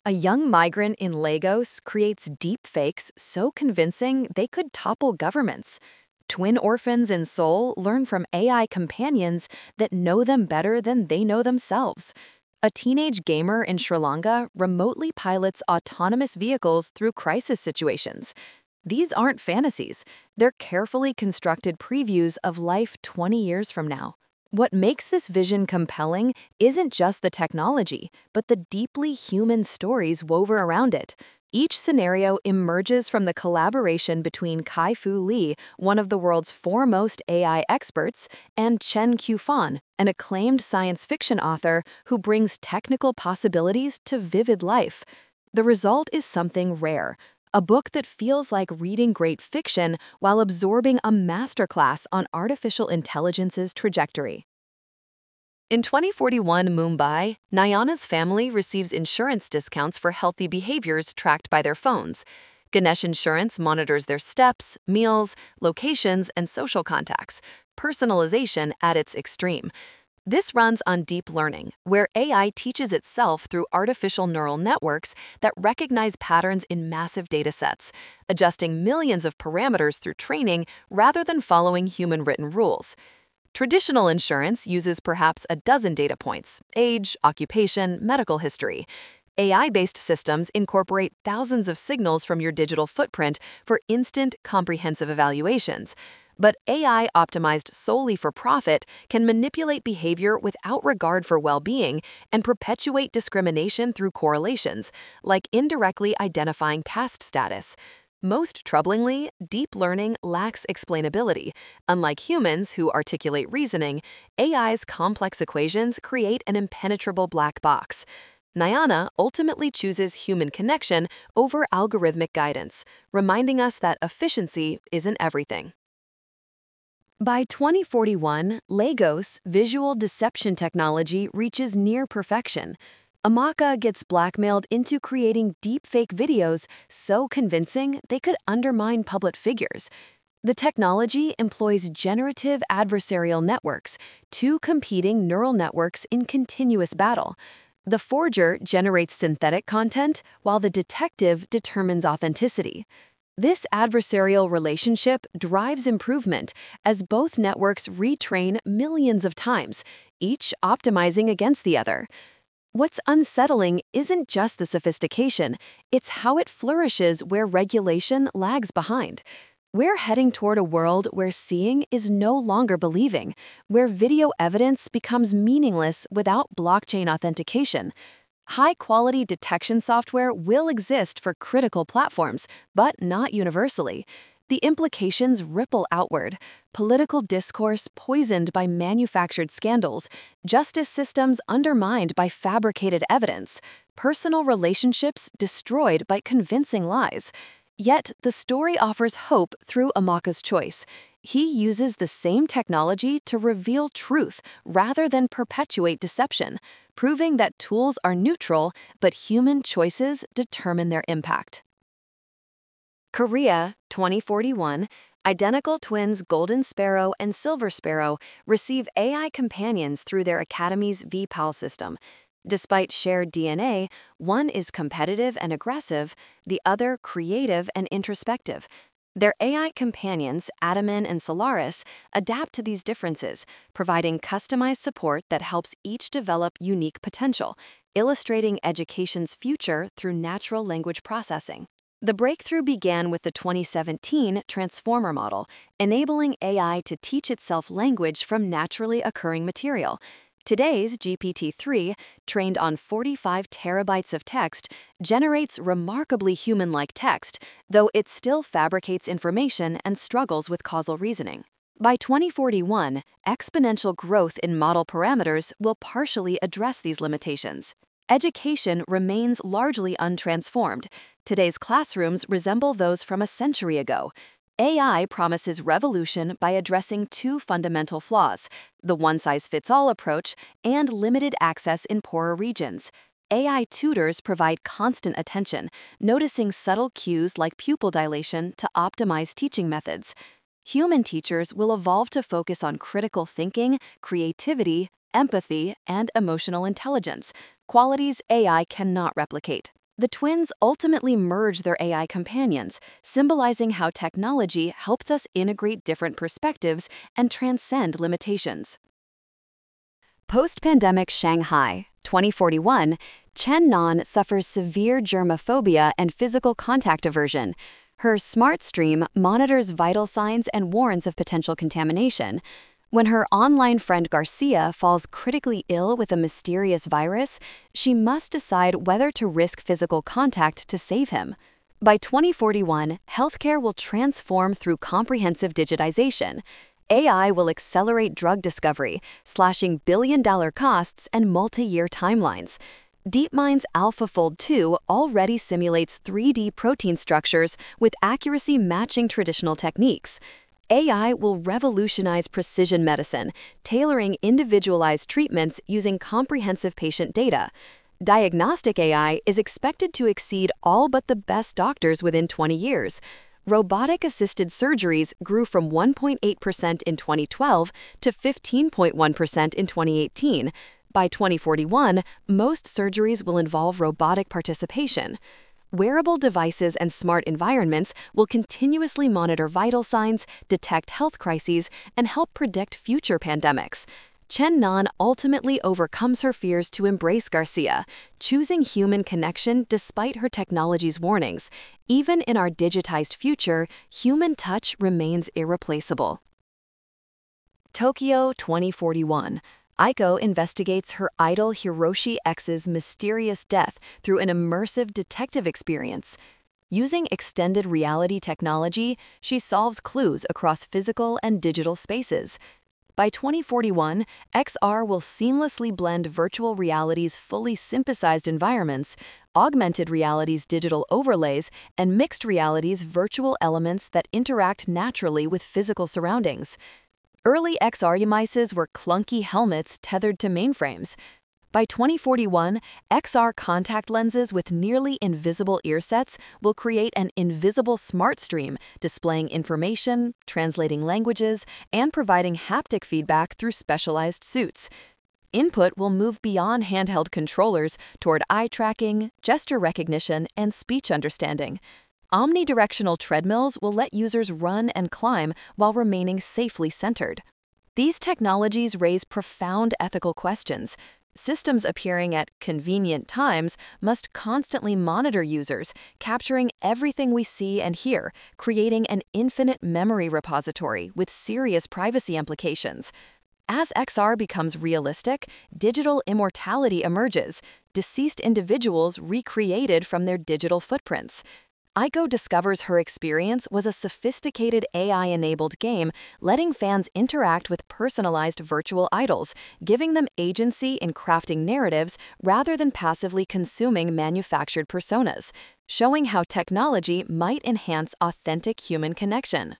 A young migrant in Lagos creates deep fakes so convincing they could topple governments. Twin orphans in Seoul learn from AI companions that know them better than they know themselves. A teenage gamer in Sri Lanka remotely pilots autonomous vehicles through crisis situations. These aren't fantasies, they're carefully constructed previews of life 20 years from now. What makes this vision compelling isn't just the technology, but the deeply human stories woven around it. Each scenario emerges from the collaboration between Kai-Fu Lee, one of the world's foremost AI experts, and Chen Qufan, an acclaimed science fiction author who brings technical possibilities to vivid life. The result is something rare, a book that feels like reading great fiction while absorbing a masterclass on artificial intelligence's trajectory. In 2041 Mumbai, Nayana's family receives insurance discounts for healthy behaviors tracked by their phones. Ganesh Insurance monitors their steps, meals, locations, and social contacts, personalization at its extreme. This runs on deep learning, where AI teaches itself through artificial neural networks that recognize patterns in massive datasets, adjusting millions of parameters through training rather than following human-written rules. Traditional insurance uses perhaps a dozen data points: age, occupation, medical history. AI-based systems incorporate thousands of signals from your digital footprint for instant, comprehensive evaluations. But AI optimized solely for profit can manipulate behavior without regard for well-being and perpetuate discrimination through correlations, like indirectly identifying caste status. Most troublingly, deep learning lacks explainability. Unlike humans who articulate reasoning, AI's complex equations create an impenetrable black box. Nayana ultimately chooses human connection over algorithmic guidance, reminding us that efficiency isn't everything. By 2041, Lagos visual deception technology reaches near perfection. Amaka gets blackmailed into creating deepfake videos so convincing they could undermine public figures. The technology employs generative adversarial networks, two competing neural networks in continuous battle. The forger generates synthetic content, while the detective determines authenticity. This adversarial relationship drives improvement as both networks retrain millions of times, each optimizing against the other. What's unsettling isn't just the sophistication, it's how it flourishes where regulation lags behind. We're heading toward a world where seeing is no longer believing, where video evidence becomes meaningless without blockchain authentication. High-quality detection software will exist for critical platforms, but not universally. The implications ripple outward: political discourse poisoned by manufactured scandals, justice systems undermined by fabricated evidence, personal relationships destroyed by convincing lies. Yet, the story offers hope through Amaka's choice. He uses the same technology to reveal truth rather than perpetuate deception, proving that tools are neutral, but human choices determine their impact. Korea, 2041, identical twins Golden Sparrow and Silver Sparrow receive AI companions through their academy's VPAL system. Despite shared DNA, one is competitive and aggressive, the other creative and introspective. Their AI companions, Adaman and Solaris, adapt to these differences, providing customized support that helps each develop unique potential, illustrating education's future through natural language processing. The breakthrough began with the 2017 Transformer model, enabling AI to teach itself language from naturally occurring material. Today's GPT-3, trained on 45 terabytes of text, generates remarkably human-like text, though it still fabricates information and struggles with causal reasoning. By 2041, exponential growth in model parameters will partially address these limitations. Education remains largely untransformed. Today's classrooms resemble those from a century ago. AI promises revolution by addressing two fundamental flaws: the one-size-fits-all approach and limited access in poorer regions. AI tutors provide constant attention, noticing subtle cues like pupil dilation to optimize teaching methods. Human teachers will evolve to focus on critical thinking, creativity, empathy, and emotional intelligence, qualities AI cannot replicate. The twins ultimately merge their AI companions, symbolizing how technology helps us integrate different perspectives and transcend limitations. Post-pandemic Shanghai, 2041, Chen Nan suffers severe germophobia and physical contact aversion. Her smart stream monitors vital signs and warns of potential contamination. When her online friend Garcia falls critically ill with a mysterious virus, she must decide whether to risk physical contact to save him. By 2041, healthcare will transform through comprehensive digitization. AI will accelerate drug discovery, slashing billion-dollar costs and multi-year timelines. DeepMind's AlphaFold 2 already simulates 3D protein structures with accuracy matching traditional techniques. AI will revolutionize precision medicine, tailoring individualized treatments using comprehensive patient data. Diagnostic AI is expected to exceed all but the best doctors within 20 years. Robotic-assisted surgeries grew from 1.8% in 2012 to 15.1% in 2018. By 2041, most surgeries will involve robotic participation. Wearable devices and smart environments will continuously monitor vital signs, detect health crises, and help predict future pandemics. Chen Nan ultimately overcomes her fears to embrace Garcia, choosing human connection despite her technology's warnings. Even in our digitized future, human touch remains irreplaceable. Tokyo 2041. Aiko investigates her idol Hiroshi X's mysterious death through an immersive detective experience. Using extended reality technology, she solves clues across physical and digital spaces. By 2041, XR will seamlessly blend virtual reality's fully synthesized environments, augmented reality's digital overlays, and mixed reality's virtual elements that interact naturally with physical surroundings. Early XR devices were clunky helmets tethered to mainframes. By 2041, XR contact lenses with nearly invisible earsets will create an invisible smart stream, displaying information, translating languages, and providing haptic feedback through specialized suits. Input will move beyond handheld controllers toward eye tracking, gesture recognition, and speech understanding. Omnidirectional treadmills will let users run and climb while remaining safely centered. These technologies raise profound ethical questions. Systems appearing at convenient times must constantly monitor users, capturing everything we see and hear, creating an infinite memory repository with serious privacy implications. As XR becomes realistic, digital immortality emerges, deceased individuals recreated from their digital footprints. Aiko discovers her experience was a sophisticated AI-enabled game, letting fans interact with personalized virtual idols, giving them agency in crafting narratives rather than passively consuming manufactured personas, showing how technology might enhance authentic human connection.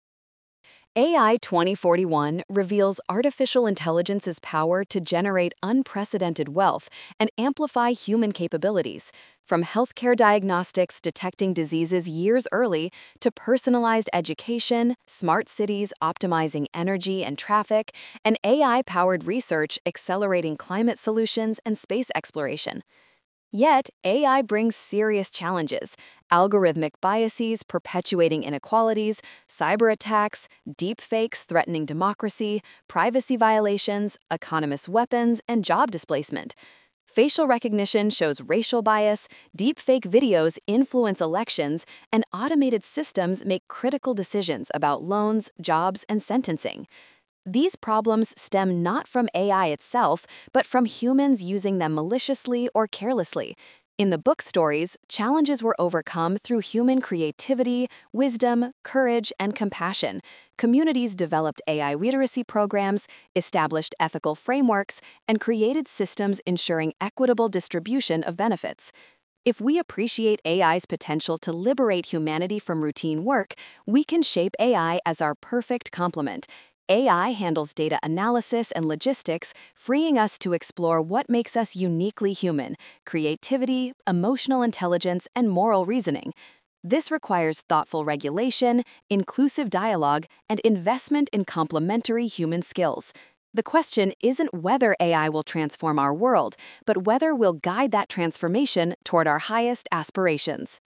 AI 2041 reveals artificial intelligence's power to generate unprecedented wealth and amplify human capabilities. From healthcare diagnostics detecting diseases years early to personalized education, smart cities optimizing energy and traffic, and AI-powered research accelerating climate solutions and space exploration. Yet, AI brings serious challenges: algorithmic biases perpetuating inequalities, cyber attacks, deepfakes threatening democracy, privacy violations, autonomous weapons, and job displacement. Facial recognition shows racial bias, deepfake videos influence elections, and automated systems make critical decisions about loans, jobs, and sentencing. These problems stem not from AI itself, but from humans using them maliciously or carelessly. In the book stories, challenges were overcome through human creativity, wisdom, courage, and compassion. Communities developed AI literacy programs, established ethical frameworks, and created systems ensuring equitable distribution of benefits. If we appreciate AI's potential to liberate humanity from routine work, we can shape AI as our perfect complement. AI handles data analysis and logistics, freeing us to explore what makes us uniquely human: creativity, emotional intelligence, and moral reasoning. This requires thoughtful regulation, inclusive dialogue, and investment in complementary human skills. The question isn't whether AI will transform our world, but whether we'll guide that transformation toward our highest aspirations.